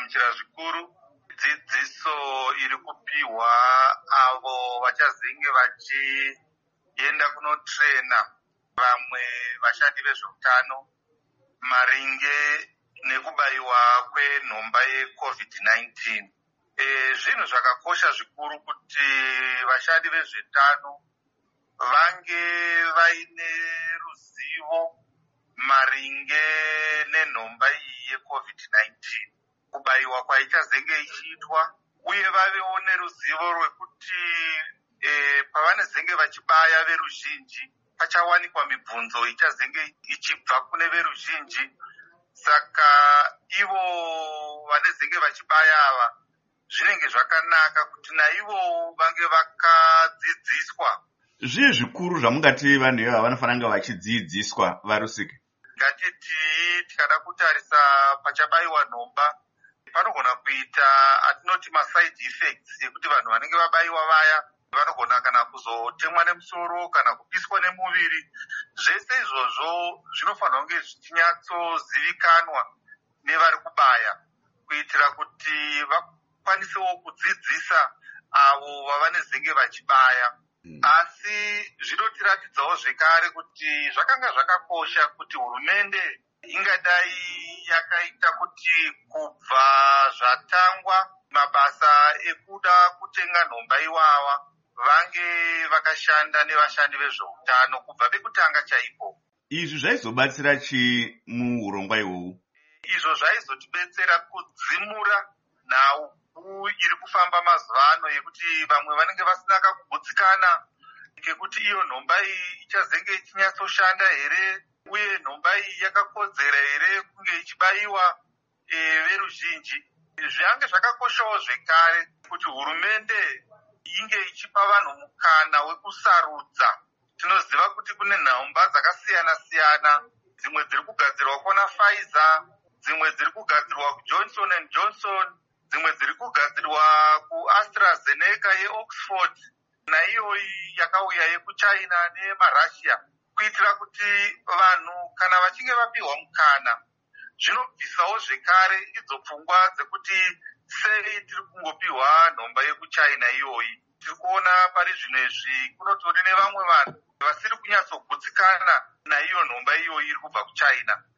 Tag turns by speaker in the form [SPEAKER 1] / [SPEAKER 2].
[SPEAKER 1] kugamuchira zvikuru dzidziso iri kupiwa avo vachazenge vachienda kunotrena vamwe vashandi vezveutano maringe nekubayiwa kwenhomba yeCovid-19. Zvinhu zvakakosha zvikuru kuti vashandi vezveutano vange vaine ruzivo maringe nenhomba iyi yeCovid-19, kubayiwa kwaichazenge ichiitwa, uye vavewo neruzivo rwekuti pavanezenge vachibaya veruzhinji pachawanikwa mibvunzo ichazenge ichibva kune veruzhinji. Saka ivo vanezenge vachibaya ava zvinenge zvakanaka kuti naivo vange vakadzidziswa.
[SPEAKER 2] Zvii zvikuru zvamungati vanhu ivava vanofanira kunge vachidzidziswa varusike?
[SPEAKER 1] Ngatiti tikada kutarisa pachabayiwa nhomba panogona kuita atinoti maside effects ekuti vanhu vanenge vabayiwa vaya vanogona kana kuzotemwa nemusoro kana kupiswa nemuviri. Zvese izvozvo zvinofanira kunge zvichinyatsozivikanwa nevari kubaya kuitira kuti vakwanisewo kudzidzisa avo vavanezenge vachibaya. Asi zvinotiratidzawo zvekare kuti zvakanga zvakakosha kuti hurumende ingadai yakaita kuti kubva zvatangwa mabasa ekuda kutenga nhomba iwawa vange vakashanda nevashandi vezveutano kubva pekutanga chaipo.
[SPEAKER 2] Izvi zvaizobatsira chii muurongwa ihwohwu?
[SPEAKER 1] Izvo zvaizotibetsera kudzimura nhau iri kufamba mazuva ano yekuti vamwe vanenge vasina kakugutsikana kekuti iyo nhomba iyi ichazenge ichinyatsoshanda here, uye nhomba iyi yakakodzera here kunge ichibayiwa veruzhinji. Zvange zvakakoshawo zvekare kuti hurumende inge ichipa vanhu mukana wekusarudza. Tinoziva kuti kune nhomba dzakasiyana siyana, dzimwe dziri kugadzirwa kuna Pfizer, dzimwe dziri kugadzirwa kuJohnson & Johnson, dzimwe dziri kugadzirwa kuAstraZeneca yeOxford, naiyoyi yakauya yekuChina neyemaRussia, kuitira kuti vanhu kana vachinge vapiwa mukana zvinobvisawo zvekare idzo pfungwa dzekuti sei tiri kungopiwa nhomba yekuChina iyoyi. Tiri kuona pari zvino izvi kunotori nevamwe vanhu vasiri kunyatsogutsikana naiyo nhomba iyoyi iri kubva kuChina.